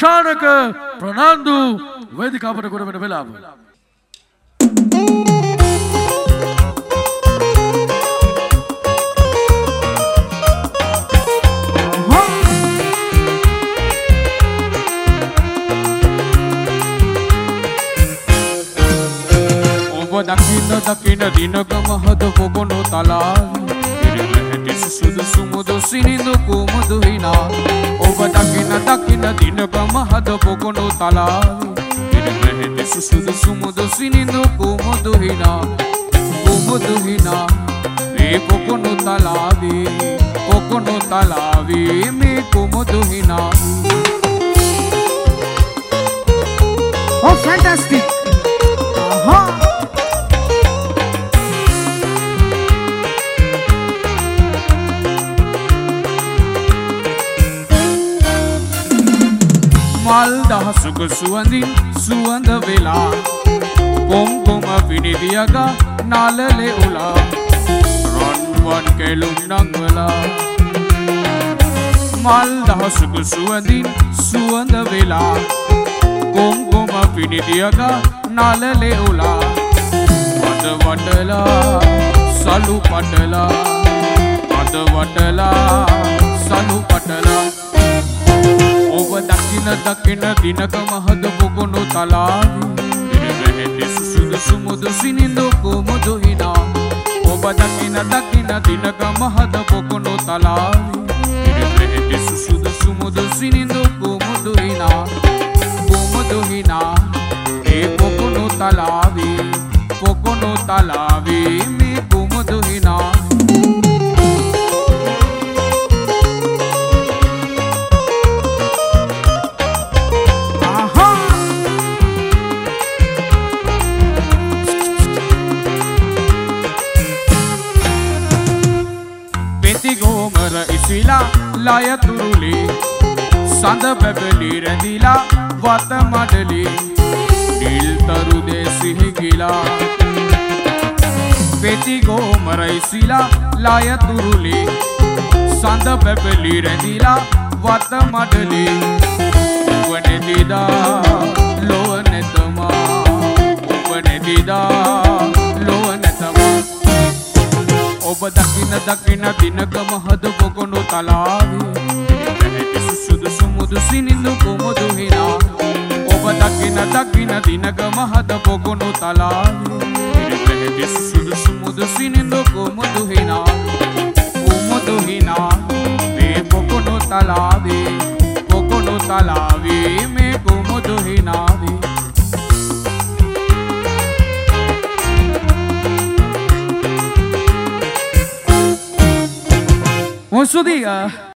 ශානක ප්‍රනාන්දු වේදිකාවට ගොඩ වෙන වෙලාව. දකින දිනකම හද පොගොනු තලාවි ඉරමැහැටි සුසුදු සුමුදු සිනිඳු කුමුදු හිනා ඔබ දකින දිනකම හද පොගොනු තලාවි ඉරමැහැටි සුසුදු සුමුදු සිනිඳු කුමුදු හිනා මේ පොගොනු තලාවි මේ කුමුදු හිනා. Oh, fantastic! මල් දහසුක සුවඳින් සුවඳ වෙලා කොම්කොම පිනිදියග නාලලේ උලා රන්වන් කෙලුම් නංවලා මල් දහසුක සුවඳින් සුවඳ වෙලා කොම්කොම පිනිදියග නාලලේ උලා අද වටලා සලු පටලා අද වටලා සලු පටලා ඔබ දකින දිනකම හද පොගොනු තලාවි ඉරමැහැටි සුසුදු සුමුදු සිනිඳු කුමුදු හිනා ඔබ දකින දිනකම හද පොගොනු තලාවි ඉරමැහැටි සුසුදු සුමුදු සිනිඳු කුමුදු හිනා ඒ පොගොනු තලාවි මේ කුමුදු හිනා. ගෝමර ඉසිලා ලය තුරුලේ සඳ පැබලි රැඳිලා වත මඩලේ නිල් තරු දෙසිහි ගිලා පෙති ගෝමර ඉසිලා ලය තුරුලේ සඳ පැබලි රැඳිලා වත මඩලේ ඔබ නැතිදා ලොව නැතමා ඔබ නැතිදා ලොව නැතමා ඔබ දකින දිනකම හද පොගොනු තලාවි ඉරමැහැටි සුසුදු සුමුදු සිනිඳු කුමුදු හිනා ඔබ දකින දිනකම හද පොගොනු තලාවි ඉරමැහැටි සුසුදු සුමුදු සිනිඳු කුමුදු හිනා මේ පොගොනු තලාවි මේ කුමුදු හිනාවි. Monsudia